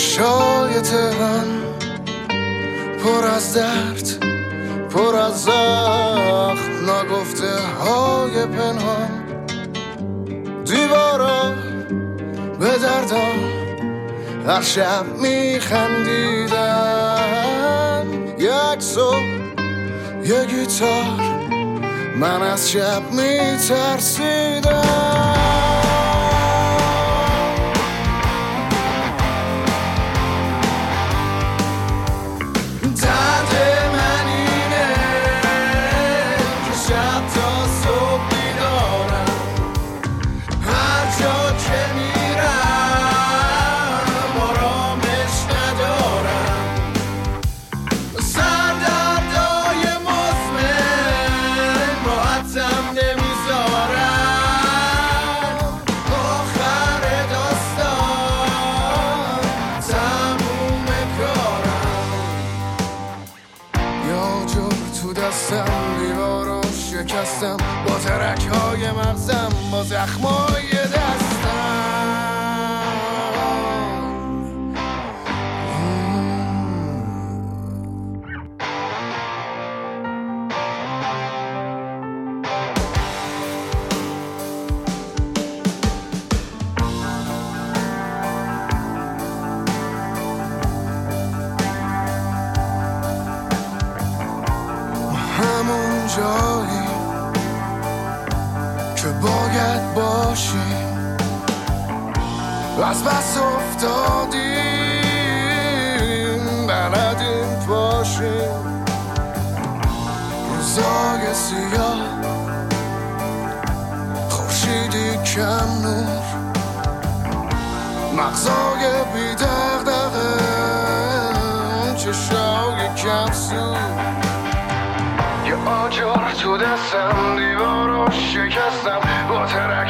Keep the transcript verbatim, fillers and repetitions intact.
چشای تهران پر از درد، پر از زخم، نگفته های پنهان. دیوارا به دردان هر شب میخندیدن. یک صبح یک گیتار، من از شب میترسیدم. دیوارو شکستم با ترک های مغزم، با زخمای دستم. همون جایی که باید باشیم، از بس افتادیم بلدیم پاشیم. روزای سیاه، خورشیدی کم نور، مغزای بی دغدغه، چشای کم سود. یه آجر تو دستم، دیوارو شکستم با ترک